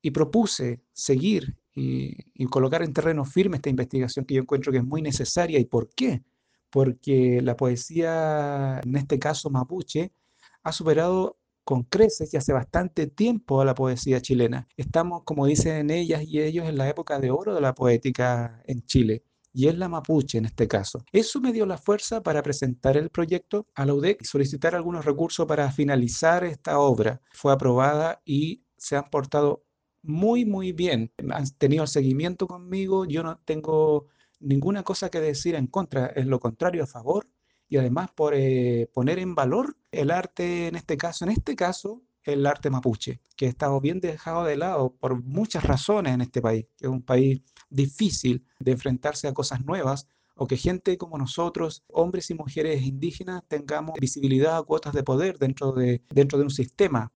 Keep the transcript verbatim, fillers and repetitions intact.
y propuse seguir y, y colocar en terreno firme esta investigación que yo encuentro que es muy necesaria. ¿Y por qué? Porque la poesía, en este caso mapuche, ha superado con creces y hace bastante tiempo a la poesía chilena. Estamos, como dicen ellas y ellos, en la época de oro de la poética en Chile. Y es la mapuche en este caso. Eso me dio la fuerza para presentar el proyecto a la U D E C y solicitar algunos recursos para finalizar esta obra. Fue aprobada y se han portado muy, muy bien. Han tenido el seguimiento conmigo. Yo no tengo ninguna cosa que decir en contra, es lo contrario, a favor. Y además por eh, poner en valor el arte, en este caso, en este caso, el arte mapuche, que ha estado bien dejado de lado por muchas razones en este país, que es un país difícil de enfrentarse a cosas nuevas, o que gente como nosotros, hombres y mujeres indígenas, tengamos visibilidad o cuotas de poder dentro de, dentro de un sistema